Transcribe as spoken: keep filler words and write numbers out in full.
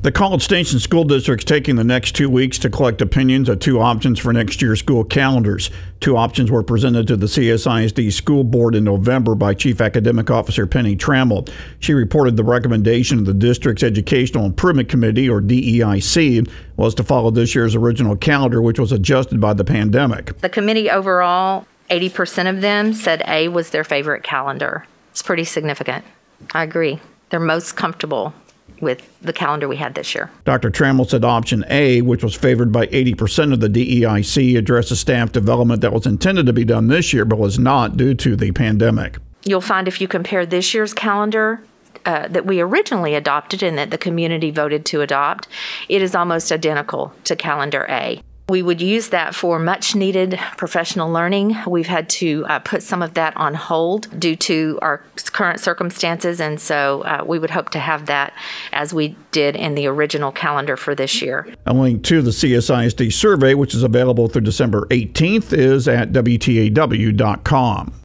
The College Station School District is taking the next two weeks to collect opinions of two options for next year's school calendars. Two options were presented to the C S I S D School Board in November by Chief Academic Officer Penny Trammell. She reported the recommendation of the district's Educational Improvement Committee, or D E I C, was to follow this year's original calendar, which was adjusted by the pandemic. The committee overall, eighty percent of them said A was their favorite calendar. It's pretty significant. I agree. They're most comfortable with the calendar we had this year. Doctor Trammell said option A, which was favored by eighty percent of the D E I C, addresses staff development that was intended to be done this year but was not due to the pandemic. You'll find if you compare this year's calendar uh, that we originally adopted and that the community voted to adopt, it is almost identical to calendar A. We would use that for much needed professional learning. We've had to uh, put some of that on hold due to our current circumstances, and so uh, we would hope to have that as we did in the original calendar for this year. A link to the C S I S D survey, which is available through December eighteenth, is at W T A W dot com.